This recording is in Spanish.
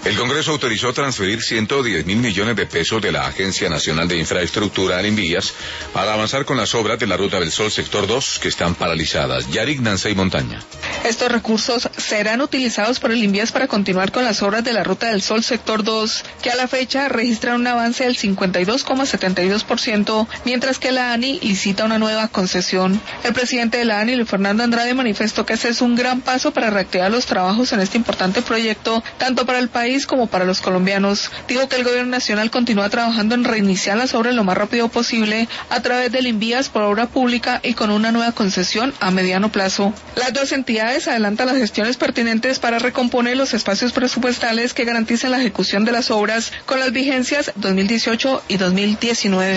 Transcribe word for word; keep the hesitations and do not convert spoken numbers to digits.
El Congreso autorizó transferir ciento diez mil millones de pesos de la Agencia Nacional de Infraestructura a Invías para avanzar con las obras de la Ruta del Sol Sector dos que están paralizadas. Yaric Nansay Montaña. Estos recursos serán utilizados por el Invías para continuar con las obras de la Ruta del Sol Sector dos, que a la fecha registran un avance del cincuenta y dos coma setenta y dos por ciento, mientras que la ANI licita una nueva concesión. El presidente de la ANI, Luis Fernando Andrade, manifestó que ese es un gran paso para reactivar los trabajos en este importante proyecto, tanto para el país como para los colombianos. Dijo que el gobierno nacional continúa trabajando en reiniciar las obras lo más rápido posible a través del Invías por obra pública y con una nueva concesión a mediano plazo. Las dos entidades adelantan las gestiones pertinentes para recomponer los espacios presupuestales que garanticen la ejecución de las obras con las vigencias dos mil dieciocho y dos mil diecinueve.